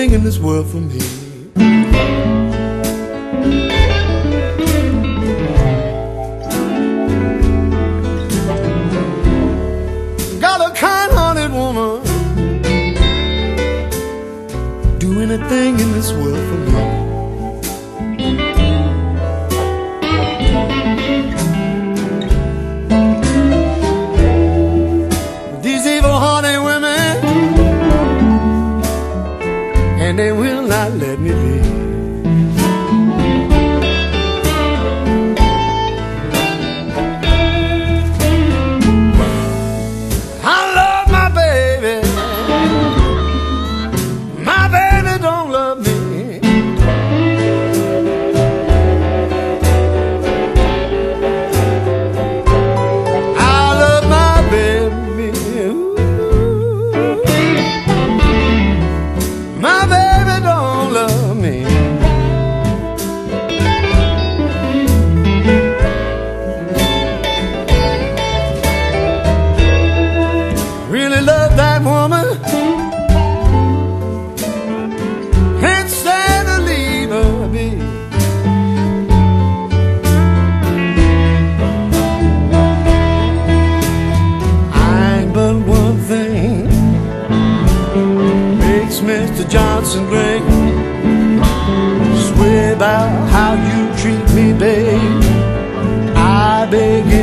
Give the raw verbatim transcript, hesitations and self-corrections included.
anything in this world for me. Got a kind-hearted woman, do anything in this world for me. And they will not let me be. I love my baby, my baby don't love me. I love my baby, ooh. My baby don't love me. Really love that woman, can't stand to leave her be. I ain't but one thing makes Mister Johnson great. Swear about how you treat me, babe. I beg you.